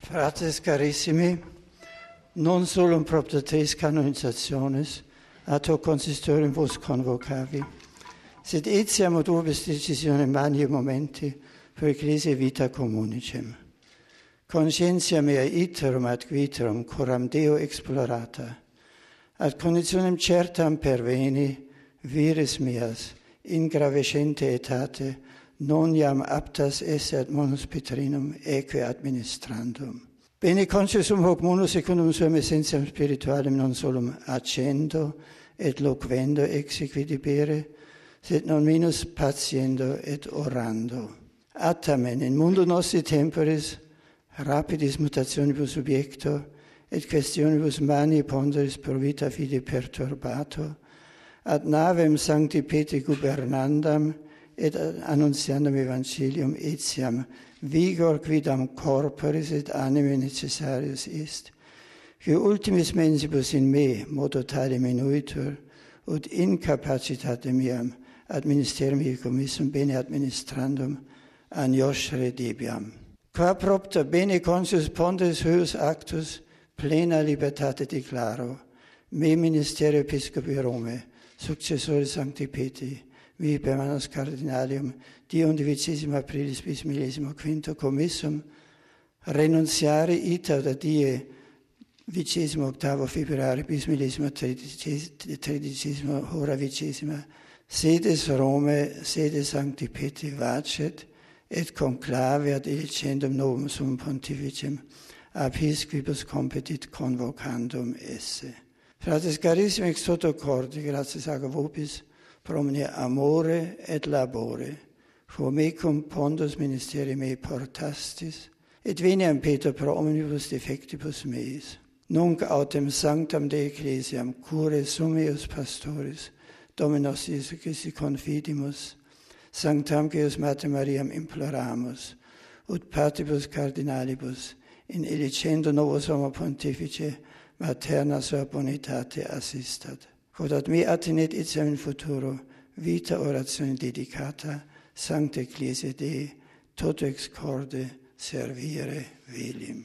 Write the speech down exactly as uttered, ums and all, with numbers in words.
Fratres carissimi, non solum propter tres canonizationes, atto consistorium vos convocavi, sed etiam ad urbis decisione mani momenti per ecclesia vita communicem. Conscientia mea iterum ad viterum coram Deo explorata, ad conditionem certam perveni, vires meas, in gravescente etate, non iam aptas esse ad munus Petrinum eque administrandum. Bene consciusum hoc munus secundum suam essentiam spiritualem non solum accendo et loquendo exequidibere, sed non minus patiendo et orando. Attamen in mundo nostri temporis rapidis mutationibus subjecto et questionibus mani ponderis pro vita fide perturbato, ad navem sancti Petri gubernandam et annunciandum evangelium etiam vigor quidam corporis et anime necessarius est, qui ultimis mensibus in me modo tale minuitur, ut incapacitate meam ad ministerium ii commissum bene administrandum agnoscere debiam. Qua propter bene conscius ponderis huius actus plena libertate declaro, me ministerio episcopi Rome, successori Sancti Petri, vi per manus cardinalium, die undicesima aprilis bis millesimo quinto commissum, renunciare ita da die vicesimo octavo februari bis millesimo tredicesimo hora vicesima, sedes Rome, sedes Sancti Petri vacet, et conclave ad elicendum novum sum pontificem, ab his quibus competit convocandum esse. Fratres carissimi, ex toto cordi, gratias aga vobis, promne amore et labore, quo mecum pondus ministeri mei portastis, et veniam Peter pro omnibus defectibus meis. Nunc autem sanctam de ecclesiam cure sumeus pastoris, Dominos Iesu Christi confidimus, sanctam Deus Mater Mariam imploramus, ut patibus cardinalibus, in elicendo novus homo pontifice, materna sua bonitate assistat. Quod ad me attenet etiam in futuro vita oratione dedicata, sancta Ecclesia Dei, toto ex corde servire velim.